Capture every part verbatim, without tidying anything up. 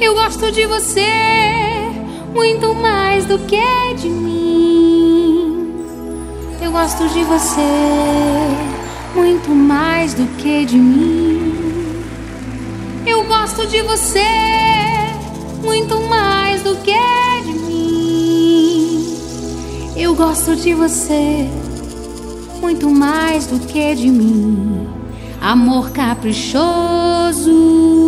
Eu gosto de você muito mais do que de mim. Eu gosto de você muito mais do que de mim. Eu gosto de você muito mais do que de mim. Eu gosto de você muito mais do que de mim. Amor caprichoso.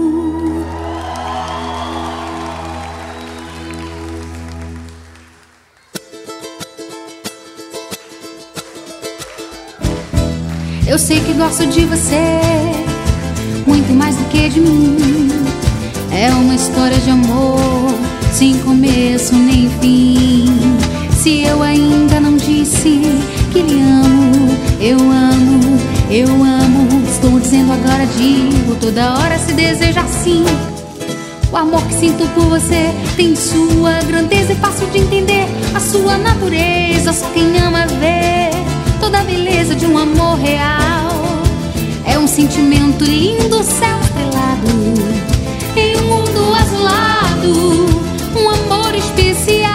Eu sei que gosto de você muito mais do que de mim. É uma história de amor sem começo nem fim. Se eu ainda não disse que lhe amo, eu amo, eu amo. Estou dizendo agora, digo, toda hora se deseja assim. O amor que sinto por você tem sua grandeza, é fácil de entender a sua natureza. Só quem ama vê toda a beleza de um amor real. É um sentimento lindo, céu estrelado em um mundo azulado, um amor especial.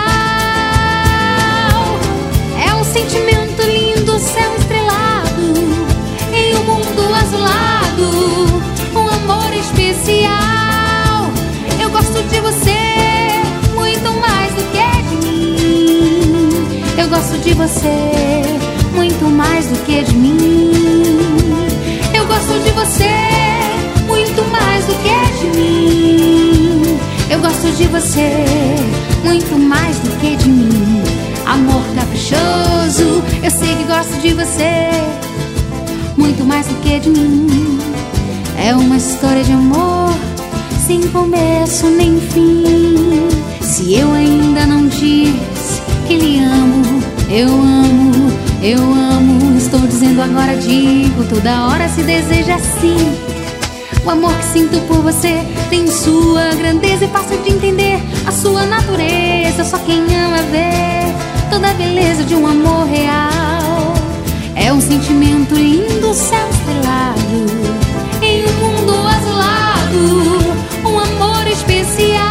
É um sentimento lindo, céu estrelado em um mundo azulado, um amor especial. Eu gosto de você muito mais do que de mim. Eu gosto de você muito mais do que de mim. Eu gosto de você muito mais do que de mim. Eu gosto de você muito mais do que de mim. Amor caprichoso, eu sei que gosto de você muito mais do que de mim. É uma história de amor sem começo nem fim. Se eu ainda não disse que lhe amo, eu amo, eu amo. Estou dizendo agora, digo, toda hora se deseja assim. O amor que sinto por você tem sua grandeza, é fácil de entender a sua natureza. Só quem ama vê toda a beleza de um amor real. É um sentimento lindo, céu estrelado em um mundo azulado, um amor especial.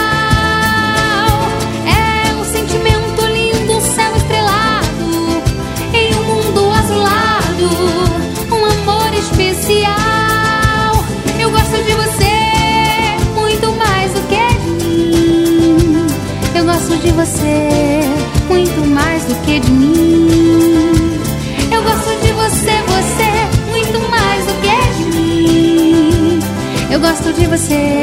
É um sentimento lindo, céu estrelado em um mundo azulado, um amor especial. Eu gosto de você muito mais do que de mim. Eu gosto de você muito mais do que de mim. Eu gosto de você, você muito mais do que de mim. Eu gosto de você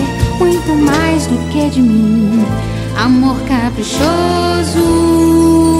muito mais do que de mim. Amor caprichoso.